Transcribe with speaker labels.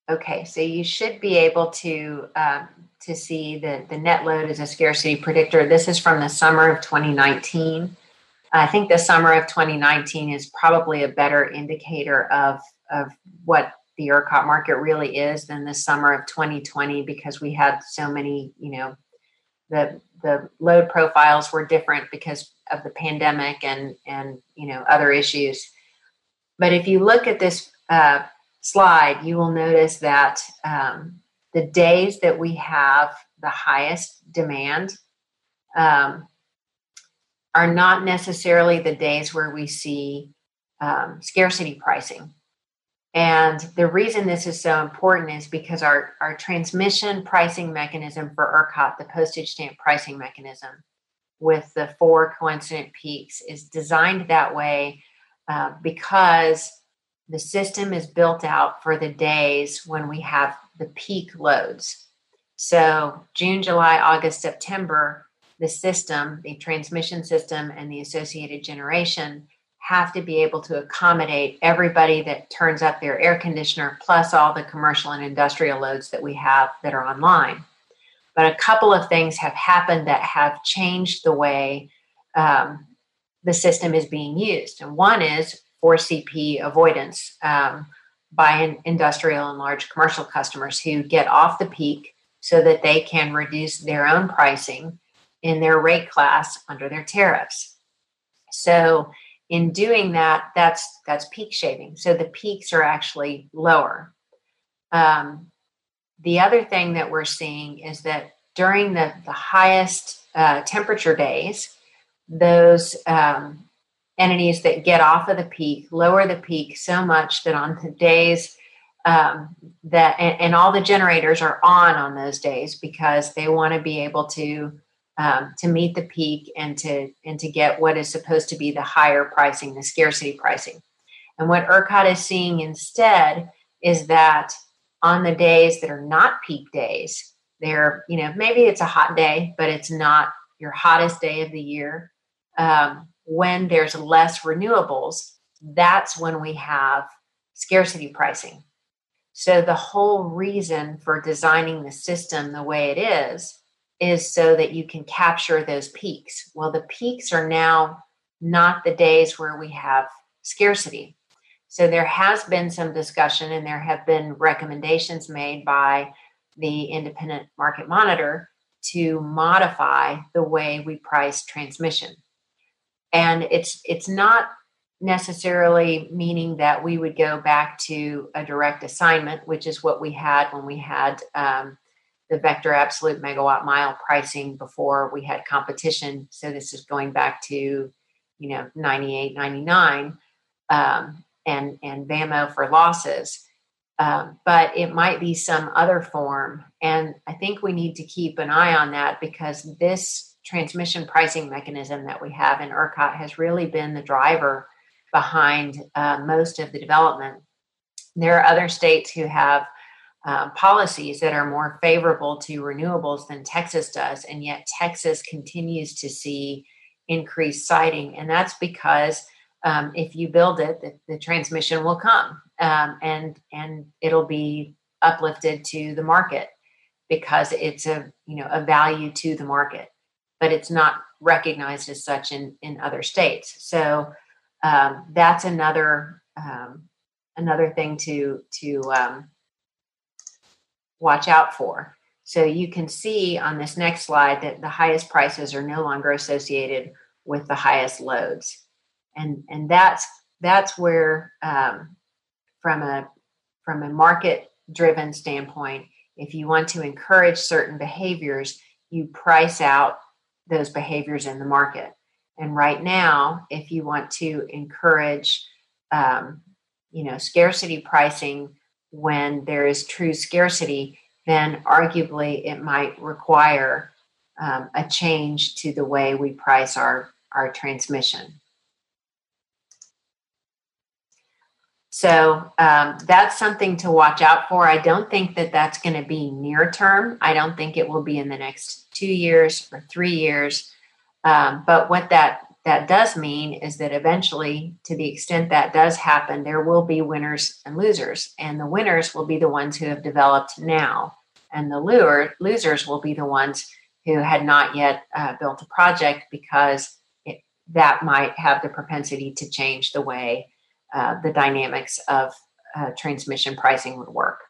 Speaker 1: Okay, so you should be able to see the net load as a scarcity predictor. This is from the summer of 2019. I think the summer of 2019 is probably a better indicator of what the ERCOT market really is than the summer of 2020, because we had so many, the load profiles were different because of the pandemic and other issues. But if you look at this slide, you will notice that the days that we have the highest demand are not necessarily the days where we see scarcity pricing. And the reason this is so important is because our transmission pricing mechanism for ERCOT, the postage stamp pricing mechanism with the 4 coincident peaks, is designed that way because the system is built out for the days when we have the peak loads. So June, July, August, September, the system, the transmission system, and the associated generation have to be able to accommodate everybody that turns up their air conditioner, plus all the commercial and industrial loads that we have that are online. But a couple of things have happened that have changed the way the system is being used. And one is 4CP avoidance by industrial and large commercial customers who get off the peak so that they can reduce their own pricing in their rate class under their tariffs. So in doing that, that's peak shaving. So the peaks are actually lower. The other thing that we're seeing is that during the highest temperature days, those entities that get off of the peak lower the peak so much that on the days and all the generators are on those days because they want to be able to meet the peak and to get what is supposed to be the higher pricing, the scarcity pricing. And what ERCOT is seeing instead is that on the days that are not peak days, they're, maybe it's a hot day, but it's not your hottest day of the year. When there's less renewables, that's when we have scarcity pricing. So the whole reason for designing the system the way it is so that you can capture those peaks. Well, the peaks are now not the days where we have scarcity. So there has been some discussion and there have been recommendations made by the Independent Market Monitor to modify the way we price transmission. And it's not necessarily meaning that we would go back to a direct assignment, which is what we had when we had the Vector Absolute Megawatt Mile pricing before we had competition. So this is going back to, 98, 99, and VAMO for losses. But it might be some other form. And I think we need to keep an eye on that because this transmission pricing mechanism that we have in ERCOT has really been the driver behind most of the development. There are other states who have policies that are more favorable to renewables than Texas does, and yet Texas continues to see increased siting. And that's because if you build it, the transmission will come and it'll be uplifted to the market because it's a value to the market, but it's not recognized as such in other states. So that's another thing to watch out for. So you can see on this next slide that the highest prices are no longer associated with the highest loads. And that's where from a market driven standpoint, if you want to encourage certain behaviors, you price out those behaviors in the market. And right now, if you want to encourage scarcity pricing when there is true scarcity, then arguably it might require a change to the way we price our transmission. So that's something to watch out for. I don't think that that's going to be near term. I don't think it will be in the next 2 years or 3 years. But what that that does mean is that eventually, to the extent that does happen, there will be winners and losers. And the winners will be the ones who have developed now. And the losers will be the ones who had not yet built a project, because that might have the propensity to change the way the dynamics of transmission pricing would work.